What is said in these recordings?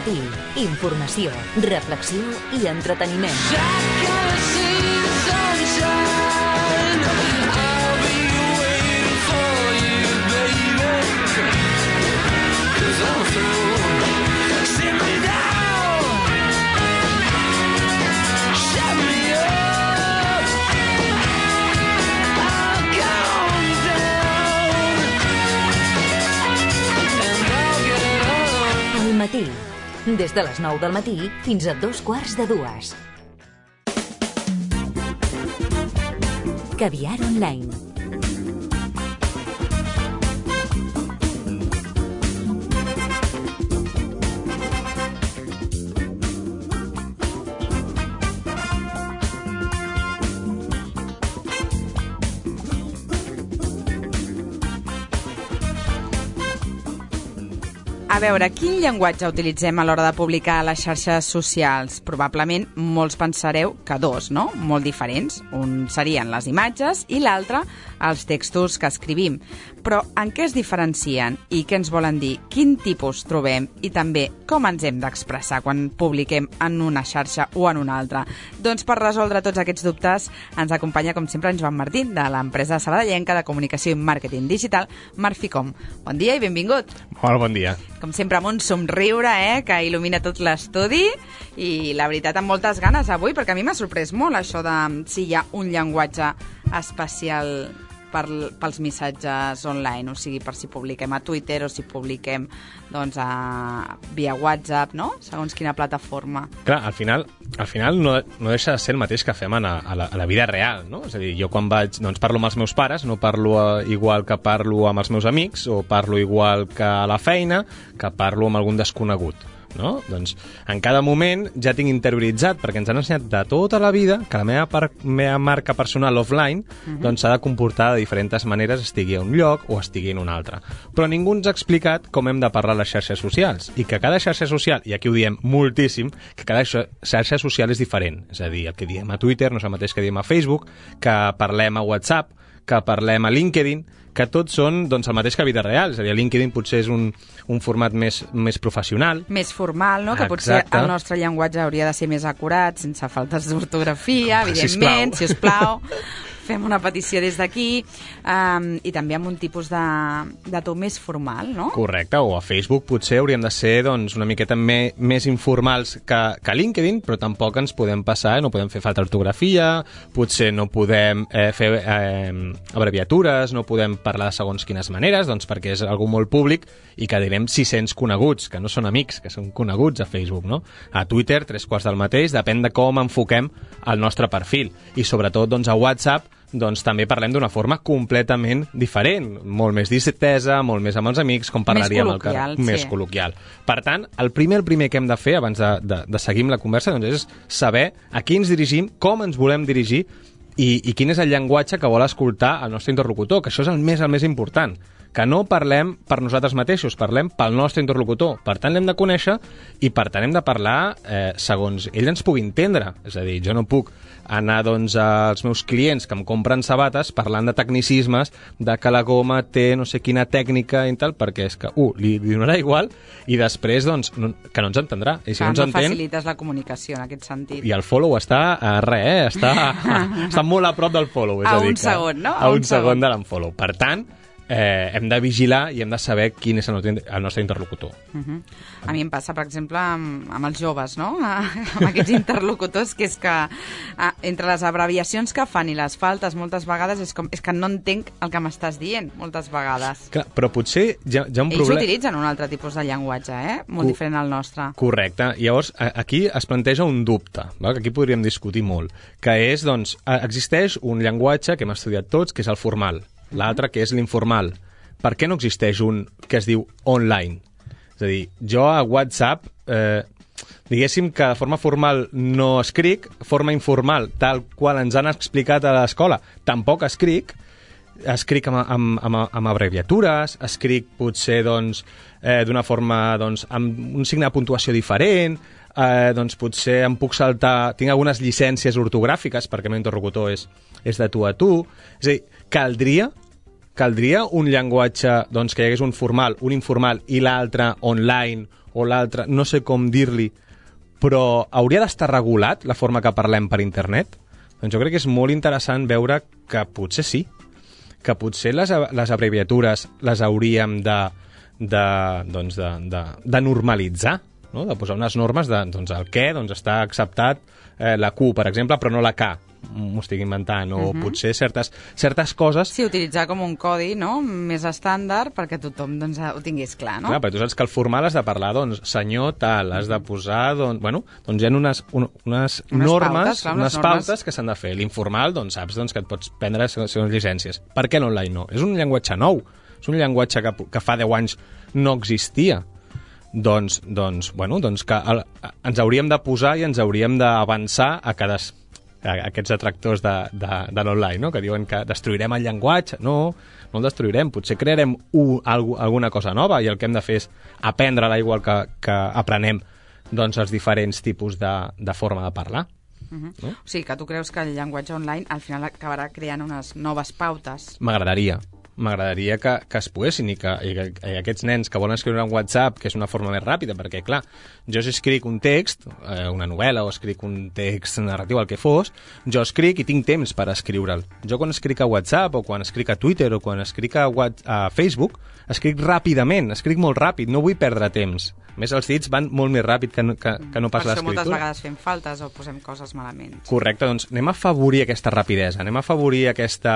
Matí. Informació, reflexió i entreteniment. Al matí. Des de les 9 del matí fins a 2:15. Caviar Online. A veure, quin llenguatge utilitzem a l'hora de publicar a les xarxes socials? Probablement molts pensareu que dos, no? Molt diferents. Un serien les imatges i l'altre els textos que escrivim. Però en què es diferencien i què ens volen dir? Quin tipus trobem i també com ens hem d'expressar quan publiquem en una xarxa o en una altra? Doncs per resoldre tots aquests dubtes ens acompanya, com sempre, en Joan Martín, de l'empresa sabadellenca de comunicació i màrqueting digital, Marficom. Bon dia i benvingut. Molt bon dia. Com sempre, amb un somriure que il·lumina tot l'estudi i, la veritat, amb moltes ganes avui, perquè a mi m'ha sorprès molt això de si hi ha un llenguatge especial pels missatges online, o sigui, per si publiquem a Twitter o si publiquem via WhatsApp, no? Segons quina plataforma. Clar, al final no deixa de ser el mateix que fem a la vida real, no? És a dir, jo quan parlo amb els meus pares, no parlo igual que parlo amb els meus amics, o parlo igual que a la feina, que parlo amb algun desconegut. No? Doncs en cada moment ja tinc interioritzat, perquè ens han ensenyat de tota la vida que la meva marca personal offline doncs s'ha de comportar de diferents maneres, estigui a un lloc o estigui en un altre. Però ningú ens ha explicat com hem de parlar a les xarxes socials, i que cada xarxa social, i aquí ho diem moltíssim, que cada xarxa social és diferent. És a dir, el que diem a Twitter no és el mateix que diem a Facebook, que parlem a WhatsApp, que parlem a LinkedIn, que tots són el mateix que a vida real. És a dir, LinkedIn potser és un format més professional. Més formal, no? Que potser el nostre llenguatge hauria de ser més acurat, sense faltes d'ortografia, evidentment, si us plau. Fem una petició des d'aquí, i també amb un tipus de to més formal, no? Correcte, o a Facebook potser hauríem de ser una miqueta més informals que LinkedIn, però tampoc ens podem passar, no podem fer falta d'ortografia, potser no podem fer abreviatures, no podem parlar de segons quines maneres, perquè és algú molt públic i que direm 600 coneguts, que no són amics, que són coneguts a Facebook, no? A Twitter, 3/4 del mateix, depèn de com enfoquem el nostre perfil. I sobretot a WhatsApp també parlem d'una forma completament diferent, molt més distesa, molt més amb els amics, com parlaríem al carrer. Més col·loquial. Per tant, el primer que hem de fer abans de seguir amb la conversa és saber a qui ens dirigim, com ens volem dirigir i quin és el llenguatge que vol escoltar el nostre interlocutor, que això és el més important, que no parlem per nosaltres mateixos, parlem pel nostre interlocutor. Per tant, l'hem de conèixer i per tant hem de parlar segons ell ens pugui entendre. És a dir, jo no puc anar als meus clients que em compren sabates parlant de tecnicismes, de que la goma té no sé quina tècnica i tal, perquè és que, li donarà igual i després, que no ens entendrà. I si no facilites la comunicació en aquest sentit. I el follow està a res, està molt a prop del follow. A un segon, no? A un segon de l'unfollow. Per tant, hem de vigilar i hem de saber quin és el nostre interlocutor. A mi em passa, per exemple, amb els joves, no? Amb aquests interlocutors, que és que entre les abreviacions que fan i les faltes moltes vegades és que no entenc el que m'estàs dient moltes vegades. Clar, però potser hi ha un problema. Ells utilitzen un altre tipus de llenguatge, molt diferent al nostre. Correcte. Llavors, aquí es planteja un dubte, que aquí podríem discutir molt, que és, existeix un llenguatge que hem estudiat tots, que és el formal. L'altre, que és l'informal. Per què no existeix un que es diu online? És a dir, jo a WhatsApp, diguéssim que de forma formal no escric, forma informal, tal qual ens han explicat a l'escola, tampoc escric amb abreviatures, escric potser d'una forma amb un signe de puntuació diferent, potser em puc saltar, tinc algunes llicències ortogràfiques perquè el meu interlocutor és de tu a tu. És a dir, caldria caldria un llenguatge doncs, que hi hagués un formal, un informal i l'altre online o l'altre, no sé com dir-li, però hauria d'estar regulat la forma que parlem per internet? Doncs jo crec que és molt interessant veure que potser sí, que potser les abreviatures les hauríem de normalitzar, no? De posar unes normes de doncs, el què doncs, està acceptat la Q, per exemple, però no la K. M'ho estic inventant, o potser certes coses... Sí, utilitzar com un codi, no?, més estàndard perquè tothom doncs, ho tingués clar, no? Clar, perquè tu saps que al formal has de parlar, doncs, senyor tal, has de posar, doncs, bueno, doncs hi ha unes normes, unes pautes que s'han de fer. L'informal, doncs, saps doncs, que et pots prendre segons llicències. Per què l'online no? És un llenguatge nou, és un llenguatge que fa 10 anys no existia. Doncs que ens hauríem de posar i ens hauríem d'avançar a aquests detractors de l'online, no? Que diuen que destruirem el llenguatge. No el destruirem, potser crearem alguna cosa nova i el que hem de fer és aprendre-la igual que aprenem doncs, els diferents tipus de forma de parlar. No? O sigui, que tu creus que el llenguatge online al final acabarà creant unes noves pautes? M'agradaria que es poguessin i que aquests nens que volen escriure en WhatsApp, que és una forma més ràpida, perquè, clar, jo si escric un text, una novel·la o escric un text narratiu, el que fos, jo escric i tinc temps per escriure'l. Jo quan escric a WhatsApp o quan escric a Twitter o quan escric a Facebook, escric ràpidament, escric molt ràpid, no vull perdre temps. A més, els dits van molt més ràpid que no pas l'escriptura. Per això moltes vegades fem faltes o posem coses malament. Correcte, doncs anem a afavorir aquesta rapidesa, anem a afavorir aquesta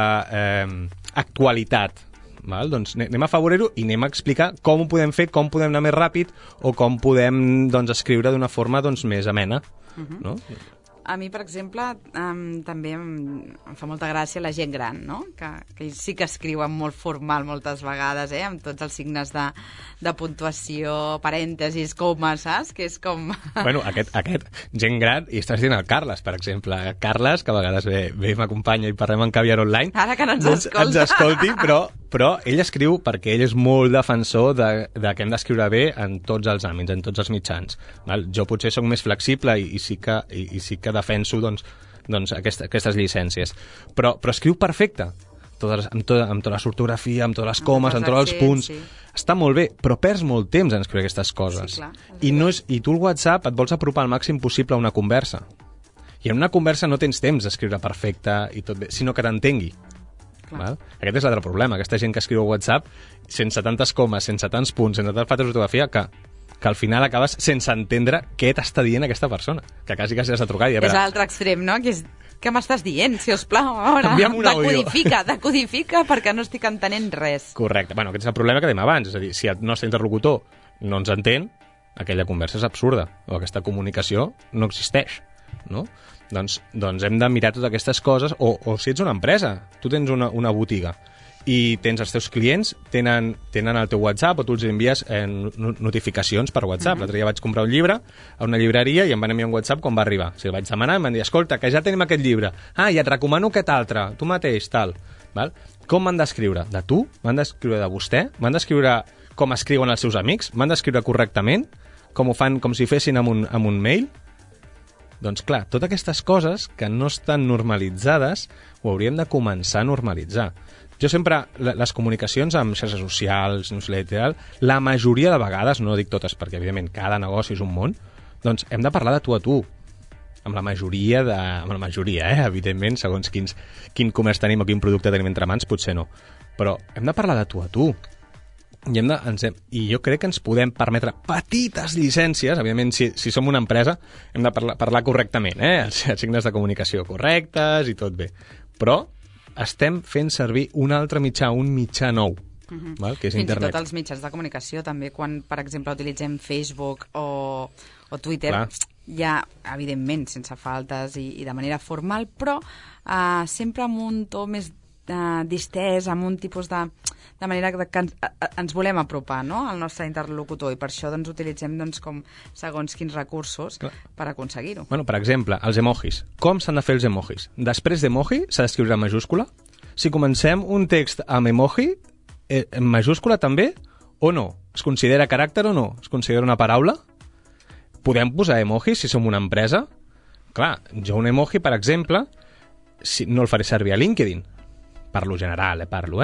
actualitat. Val? Doncs anem a afavorir-ho i anem a explicar com ho podem fer, com podem anar més ràpid o com podem doncs, escriure d'una forma doncs, més amena. No? A mi, per exemple, també em fa molta gràcia la gent gran, no? Que sí que escriuen molt formal moltes vegades, amb tots els signes de puntuació, parèntesis, comes, saps? Que és com... Bueno, aquest gent gran, i estàs dient el Carles, per exemple. Carles, que a vegades ve m'acompanya i parlem en Caviar Online. Ara que no ens escolta. Ens escolti, però ell escriu perquè ell és molt defensor de que hem d'escriure bé en tots els àmbits, en tots els mitjans. Val? Jo potser sóc més flexible i sí que defenso doncs, aquestes llicències. Però escriu perfecte, amb tota la ortografia, amb totes les comes, amb tots els punts. Sí. Està molt bé, però perds molt temps en escriure aquestes coses. Sí, clar. I tu al WhatsApp et vols apropar al màxim possible a una conversa. I en una conversa no tens temps d'escriure perfecte i tot bé, sinó que t'entengui. Val? Aquest és l'altre problema, aquesta gent que escriu a WhatsApp sense tantes comes, sense tants punts, sense tantes faltes d'ortografia, que al final acabes sense entendre què t'està dient aquesta persona, que quasi has de trucar i a veure... És l'altre extrem, no? Que és, què m'estàs dient, si us plau? Envia'm un àudio. Decodifica perquè no estic entenent res. Correcte. Bueno, aquest és el problema que dèiem abans, és a dir, si el nostre interlocutor no ens entén, aquella conversa és absurda, o aquesta comunicació no existeix, no? Doncs hem de mirar totes aquestes coses, o si ets una empresa, tu tens una botiga i tens els teus clients, tenen el teu WhatsApp o tu els envies notificacions per WhatsApp. L'altre dia vaig comprar un llibre a una llibreria i em van enviar un WhatsApp quan va arribar. O sigui, el vaig demanar i em van dir, escolta, que ja tenim aquest llibre. I et recomano aquest altre, tu mateix, tal. Val? Com m'han d'escriure? De tu? M'han d'escriure de vostè? M'han d'escriure com escriuen els seus amics? M'han d'escriure correctament? Com ho fan, com si fessin amb un mail? Doncs clar, totes aquestes coses que no estan normalitzades ho hauríem de començar a normalitzar. Jo sempre, les comunicacions amb xarxes socials, newsletter, la majoria de vegades, no dic totes perquè evidentment cada negoci és un món, doncs hem de parlar de tu a tu. Amb la majoria, evidentment, segons quin comerç tenim o quin producte tenim entre mans, potser no. Però hem de parlar de tu a tu. I jo crec que ens podem permetre petites llicències, evidentment si som una empresa hem de parlar correctament, els signes de comunicació correctes i tot bé, però estem fent servir un altre mitjà, un mitjà nou, val? Que és internet. Fins i tot els mitjans de comunicació també, quan per exemple utilitzem Facebook o Twitter, clar, ja evidentment sense faltes i de manera formal, però sempre amb un to més distès, amb un tipus de manera que ens volem apropar, no?, al nostre interlocutor, i per això doncs, utilitzem com segons quins recursos per aconseguir-ho. Bueno, per exemple, els emojis. Com s'han de fer els emojis? Després d'emoji s'ha d'escriure en majúscula? Si comencem un text amb emoji, en majúscula també o no? Es considera caràcter o no? Es considera una paraula? Podem posar emojis si som una empresa? Clar, jo un emoji, per exemple, no el faré servir a LinkedIn. Parlo general,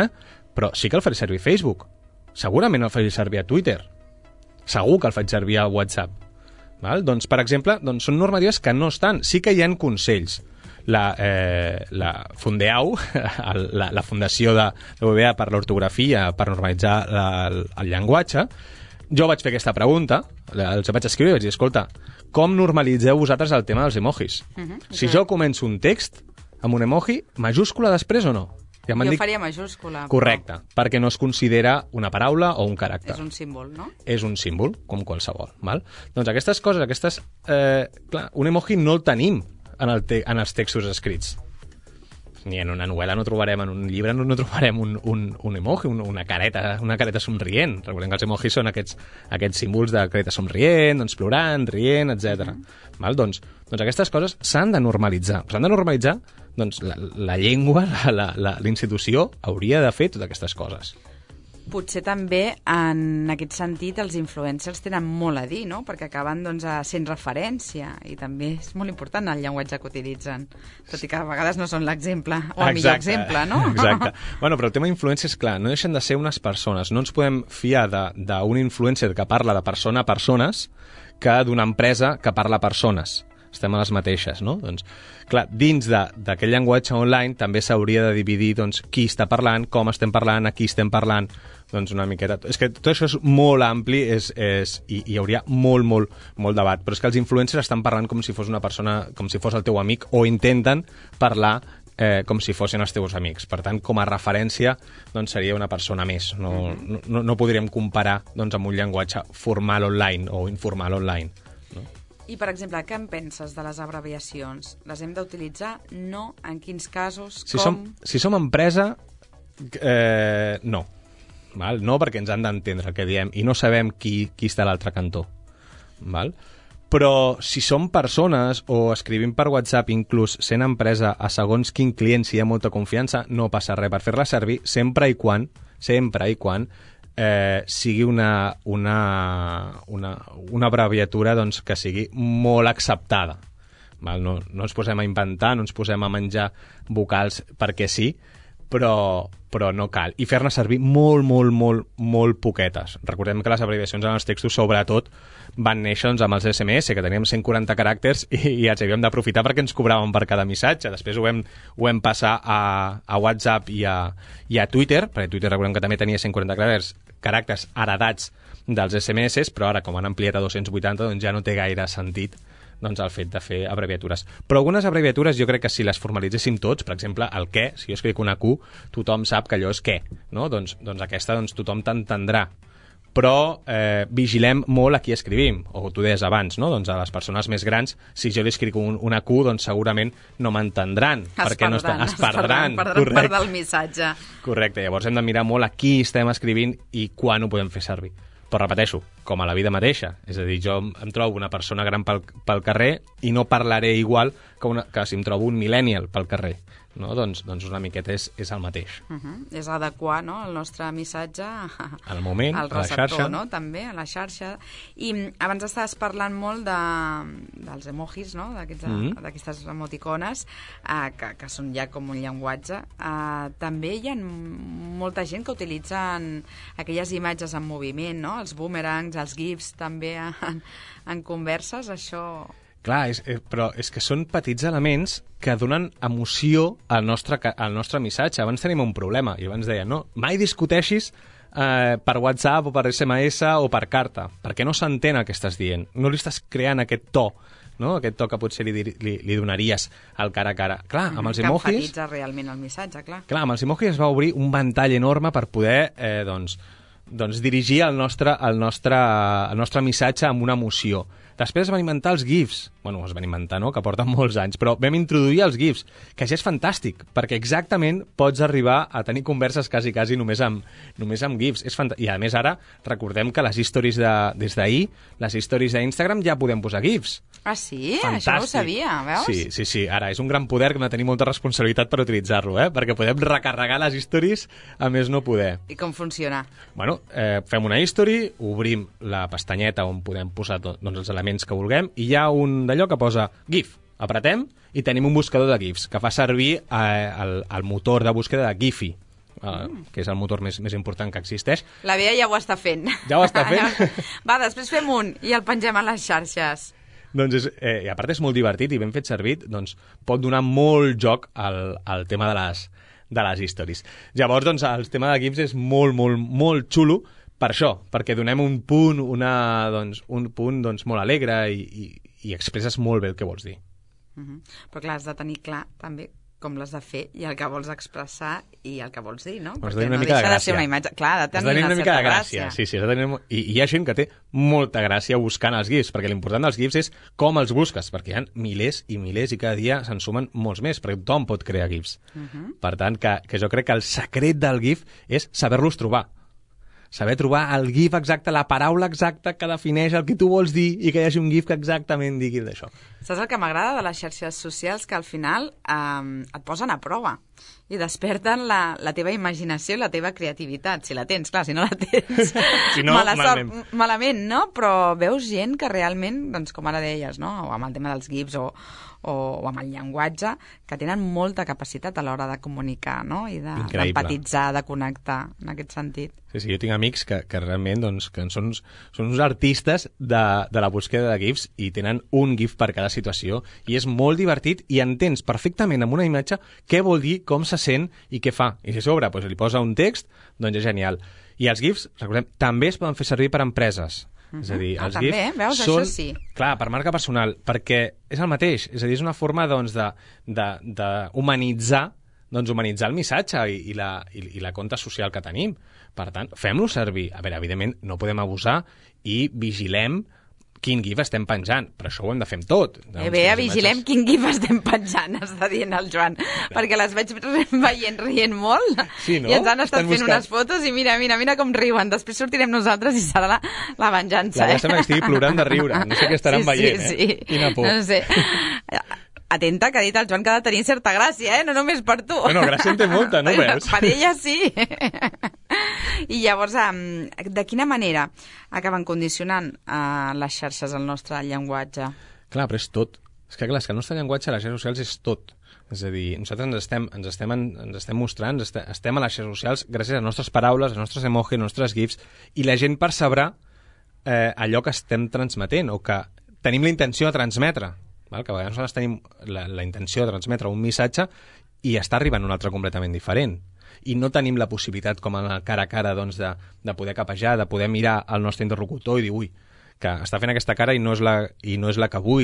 però sí que el faré servir a Facebook. Segurament el faré servir a Twitter. Segur que el faig servir a WhatsApp. Val? Doncs, per exemple, són normatives que no estan. Sí que hi ha consells. La Fundeau, la Fundació de UBA per l'ortografia, per normalitzar el llenguatge, jo vaig fer aquesta pregunta, els vaig escriure i vaig dir, escolta, com normalitzeu vosaltres el tema dels emojis? Si jo començo un text amb un emoji, majúscula després o no? Jo faria majúscula. Correcte, perquè no es considera una paraula o un caràcter. És un símbol, no? És un símbol, com qualsevol. Val? Doncs aquestes coses, clar, un emoji no el tenim en els textos escrits. Ni en una novel·la no trobarem, en un llibre no trobarem un emoji, una careta somrient. Recordem que els emojis són aquests símbols de careta somrient, doncs plorant, rient, etc. Doncs aquestes coses s'han de normalitzar. S'han de normalitzar, doncs la llengua, la institució hauria de fer totes aquestes coses. Potser també, en aquest sentit, els influencers tenen molt a dir, no? Perquè acaben sent referència i també és molt important el llenguatge que utilitzen, tot i que a vegades no són l'exemple o el millor exemple, no? Exacte. Bueno, però el tema d'influència és clar, no deixen de ser unes persones. No ens podem fiar d'un influencer que parla de persona a persones que d'una empresa que parla a persones. Estem a les mateixes, no? Doncs, clar, dins d'aquest llenguatge online també s'hauria de dividir qui està parlant, com estem parlant, a qui estem parlant, doncs una miqueta... És que tot això és molt ampli i hi hauria molt debat, però és que els influencers estan parlant com si fos una persona, com si fos el teu amic, o intenten parlar com si fossin els teus amics. Per tant, com a referència, doncs seria una persona més. No podríem comparar amb un llenguatge formal online o informal online. No? I, per exemple, què en penses de les abreviacions? Les hem d'utilitzar? No? En quins casos? Si som empresa, no. Val? No, perquè ens han d'entendre el que diem i no sabem qui està a l'altre cantó. Val? Però si som persones o escrivim per WhatsApp, inclús sent empresa a segons quin client, si hi ha molta confiança, no passa res per fer-la servir, sempre i quan sigui una abreviatura que sigui molt acceptada. Val? No ens posem a inventar, no ens posem a menjar vocals perquè sí, però no cal. I fer-ne servir molt poquetes. Recordem que les abreviacions en els textos, sobretot, van néixer amb els SMS, que teníem 140 caràcters i els havíem d'aprofitar perquè ens cobraven per cada missatge. Després ho vam passar a WhatsApp i a Twitter, perquè Twitter recordem que també tenia 140 caràcters heredats dels SMS, però ara, com han ampliat a 280, doncs ja no té gaire sentit el fet de fer abreviatures. Però algunes abreviatures jo crec que si les formalitzéssim tots, per exemple, el què, si jo escric una Q, tothom sap que allò és què, no? Doncs aquesta tothom t'entendrà. Però vigilem molt a qui escrivim, o tu deies abans, no? Doncs a les persones més grans, si jo li escric una Q, doncs segurament no m'entendran. Es perdran part del missatge. Correcte, llavors hem de mirar molt a qui estem escrivint i quan ho podem fer servir. Però repeteixo, com a la vida mateixa. És a dir, jo em trobo una persona gran pel carrer i no parlaré igual que si em trobo un millennial pel carrer. No? Doncs una miqueta és el mateix. És adequar, no?, el nostre missatge al moment, al receptor, a la xarxa. No? També, a la xarxa. I abans estaves parlant molt dels emojis, no?, d'aquestes emoticones, que són ja com un llenguatge. També hi ha molta gent que utilitzen aquelles imatges en moviment, no?, els boomerangs, els gifs, també en converses, això... Clar, però és que són petits elements que donen emoció al nostre missatge. Abans tenim un problema, i abans deia, no, mai discuteixis per WhatsApp o per SMS o per carta, perquè no s'entén el que estàs dient. No li estàs creant aquest to, no? Aquest to que potser li donaries al cara a cara. Clar, amb els emojis... Que enfatitza realment el missatge, clar. Clar, amb els emojis es va obrir un ventall enorme per poder, dirigir el nostre missatge amb una emoció. Després es van inventar els GIFs. Bueno, es van inventar, no?, que porten molts anys, però vam introduir els GIFs, que ja és fantàstic, perquè exactament pots arribar a tenir converses quasi només amb GIFs. I a més ara, recordem que les stories des d'ahir, les stories d'Instagram ja podem posar GIFs. Ah, sí? Fantàstic. Això no ho sabia, veus? Sí. Ara, és un gran poder que hem de tenir molta responsabilitat per utilitzar-lo, perquè podem recarregar les stories a més no poder. I com funciona? Bueno, fem una history, obrim la pestanyeta on podem posar els elements que vulguem i hi ha un d'allò que posa GIF. Apretem i tenim un buscador de GIFs que fa servir el motor de búsqueda de Giphy. que és el motor més important que existeix. La Bea ja ho està fent. Ja ho està fent? Va, després fem un i el pengem a les xarxes. Doncs i a part és molt divertit i ben fet servir, doncs pot donar molt joc al tema de les històries. Llavors, doncs, el tema de GIFs és molt, molt, molt xulo per això, perquè donem un punt, molt alegre i expresses molt bé el que vols dir. Però clar, has de tenir clar també com l'has de fer i el que vols expressar i el que vols dir, no? Has Perquè de tenir una no mica de deixa de gràcia. ser una imatge. Clar, ha de Has tenir de una mica de certa gràcia. gràcia. Sí, has de tenir... I hi ha gent que té molta gràcia buscant els GIFs, perquè l'important dels GIFs és com els busques, perquè hi ha milers i milers i cada dia se'n sumen molts més, perquè tothom pot crear GIFs. Per tant, que jo crec que el secret del GIF és saber-los trobar. Saber trobar el GIF exacte, la paraula exacta que defineix el que tu vols dir i que hi hagi un GIF que exactament digui d'això. Saps el que m'agrada de les xarxes socials? Que al final et posen a prova i desperten la teva imaginació i la teva creativitat, si la tens, clar, si no la tens, Si no, malament, no? Però veus gent que realment, doncs com ara deies, no? O amb el tema dels GIFs o amb el llenguatge, que tenen molta capacitat a l'hora de comunicar, no? I d'empatitzar, de connectar, en aquest sentit. Sí, jo tinc amics que realment doncs, que són uns artistes de la búsqueda de GIFs i tenen un GIF per cada situació i és molt divertit i entens perfectament amb una imatge què vol dir, com se sent i què fa. I si a sobre doncs, li posa un text, doncs és genial. I els GIFs, recordem, també es poden fer servir per empreses. És a dir, els també, GIFs veus, són, això sí. Clar, per marca personal, perquè és el mateix, és a dir, és una forma doncs, d'humanitzar humanitzar el missatge i la compte social que tenim. Per tant, fem-lo servir. A veure, evidentment, no podem abusar i vigilem quin GIF estem penjant, però això ho hem de fer amb tot. Vigilem quin GIF estem penjant, està dient el Joan, perquè les veig rient molt, sí, no? I ens han estat fent unes fotos i mira com riuen, després sortirem nosaltres i serà la venjança. La sembla que estigui plorant de riure, no sé què estaran veient, sí. Quina por. No sé. Atenta, que ha dit el Joan que ha de tenir certa gràcia, no només per tu. Bueno, gràcia en té molta, no veus? Per ella sí. I llavors, de quina manera acaben condicionant les xarxes el nostre llenguatge? Clar, però és tot. És que clar, el nostre llenguatge a les xarxes socials és tot. És a dir, nosaltres ens estem mostrant, estem a les xarxes socials gràcies a les nostres paraules, als nostres emojis, als nostres GIFs, i la gent percebrà allò que estem transmetent o que tenim la intenció de transmetre. Val? Que a vegades nosaltres tenim la intenció de transmetre un missatge i està arribant un altre completament diferent. I no tenim la possibilitat, com en el cara a cara, doncs, de poder capejar, de poder mirar el nostre interlocutor i dir, ui, que està fent aquesta cara i no és la que vull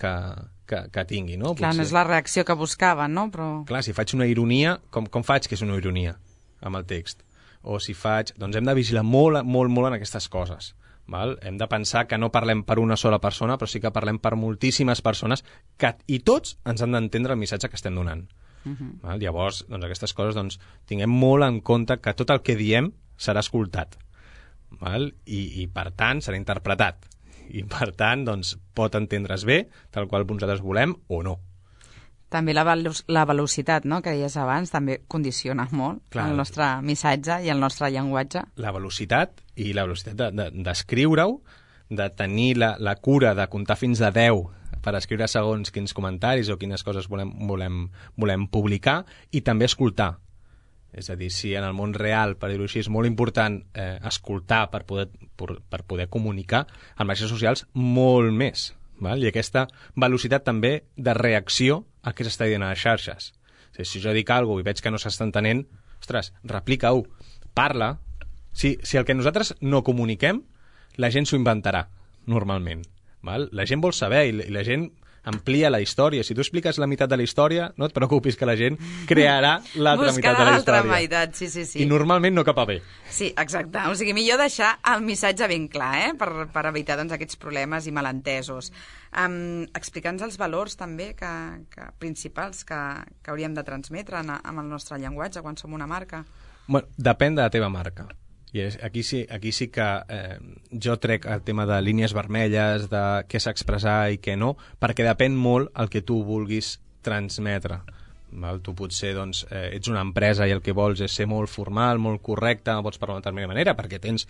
que tingui, no? Clar, no és la reacció que buscava, no? Però... Clar, si faig una ironia, com faig que és una ironia amb el text? O si faig... Doncs hem de vigilar molt, molt, molt en aquestes coses. Val? Hem de pensar que no parlem per una sola persona, però sí que parlem per moltíssimes persones i tots ens han d'entendre el missatge que estem donant. Val? Llavors, doncs, aquestes coses tinguem molt en compte que tot el que diem serà escoltat. Val? I per tant, serà interpretat. I per tant, doncs, pot entendre's bé, tal qual nosaltres volem o no. També la velocitat, no?, que deies abans, també condiciona molt el nostre missatge i el nostre llenguatge. La velocitat i la velocitat d'escriure-ho, de tenir la cura de comptar fins a 10 per escriure segons quins comentaris o quines coses volem publicar, i també escoltar. És a dir, si en el món real, per dir-ho així, és molt important escoltar per poder comunicar, en xarxes socials molt més. Val? I aquesta velocitat també de reacció a què s'està dient a les xarxes. Si jo dic alguna cosa i veig que no s'està entenent, ostres, replica-ho, parla. Si el que nosaltres no comuniquem, la gent s'ho inventarà, normalment. Val? La gent vol saber i la gent amplia la història. Si tu expliques la meitat de la història, no et preocupis que la gent crearà l'altra meitat de la història. Buscarà l'altra meitat, sí. I normalment no cap a bé. Sí, exacte. O sigui, millor deixar el missatge ben clar, per evitar aquests problemes i malentesos. Explica'ns els valors també principals que hauríem de transmetre amb el nostre llenguatge quan som una marca. Bueno, depèn de la teva marca. I aquí sí que jo trec el tema de línies vermelles, de què s'ha expressar i què no, perquè depèn molt el que tu vulguis transmetre. Val? Tu potser ets una empresa i el que vols és ser molt formal, molt correcte, no pots parlar d'una determinada manera, perquè tens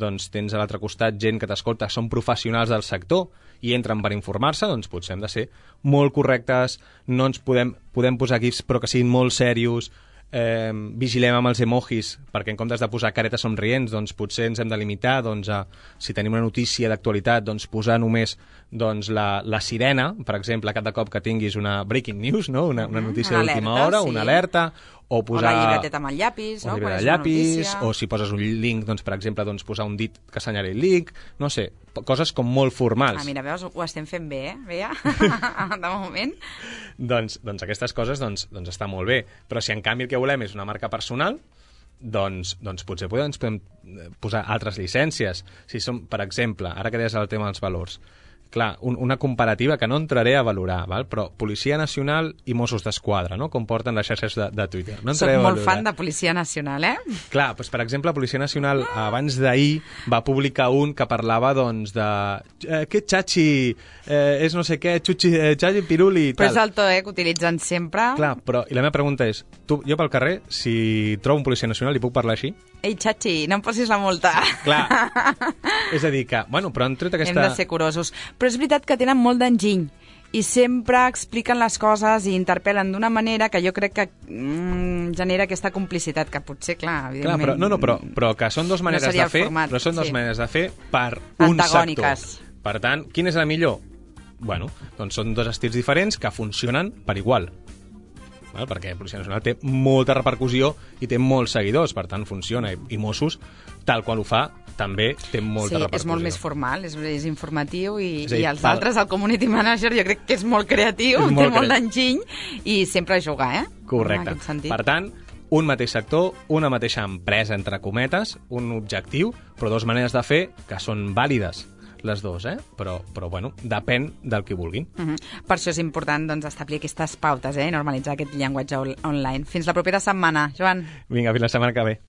a l'altre costat gent que t'escolta, són professionals del sector i entren per informar-se, doncs potser hem de ser molt correctes, no ens podem posar GIFs però que siguin molt serios, vigilem amb els emojis, perquè en comptes de posar caretes somrients, doncs potser ens hem de limitar a, si tenim una notícia d'actualitat, doncs posar només la sirena, per exemple, cada cop que tinguis una breaking news, no? una notícia d'última hora, una alerta, o posar... O la llibreteta amb el llapis, no? O la llapis, o si poses un link, doncs, per exemple, posar un dit que assenyali el link, no sé, coses com molt formals. Mira, veus, ho estem fent bé, Bea? De moment. Doncs aquestes coses està molt bé, però si en canvi el que volem és una marca personal, doncs potser ens podem posar altres llicències. Si som, per exemple, ara que deies el tema dels valors, clar, una comparativa que no entraré a valorar, val? Però Policia Nacional i Mossos d'Esquadra, no? Com porten les xarxes de Twitter. No soc molt fan de Policia Nacional, Clar, doncs, per exemple, Policia Nacional abans d'ahir va publicar un que parlava de aquest xachi és no sé què, xachi piruli i tal. Però és el to que utilitzen sempre. Clar, però i la meva pregunta és, jo pel carrer, si trobo un Policia Nacional, li puc parlar així? Ei, xachi, no em posis la multa. Clar, és a dir que, però han tret aquesta... Hem de ser curosos. Però és veritat que tenen molt d'enginy i sempre expliquen les coses i interpel·len d'una manera que jo crec que genera aquesta complicitat, que potser, clar, evidentment... Clar, però que són dues maneres de fer, però són dues maneres de fer per un sector. Per tant, quina és la millor? Bueno, doncs són dos estils diferents que funcionen per igual. Perquè Policia Nacional té molta repercussió i té molts seguidors, per tant funciona, i Mossos, tal qual ho fa, també té molta repercussió. Sí, és molt més formal, és informatiu, i els altres, el Community Manager, jo crec que és molt creatiu, té molt d'enginy, i sempre juga, Correcte. Per tant, un mateix sector, una mateixa empresa, entre cometes, un objectiu, però dues maneres de fer que són vàlides, les dues, però bueno, depèn del que vulguin. Per això és important establir aquestes pautes i normalitzar aquest llenguatge online. Fins la propera setmana, Joan. Vinga, fins la setmana que ve.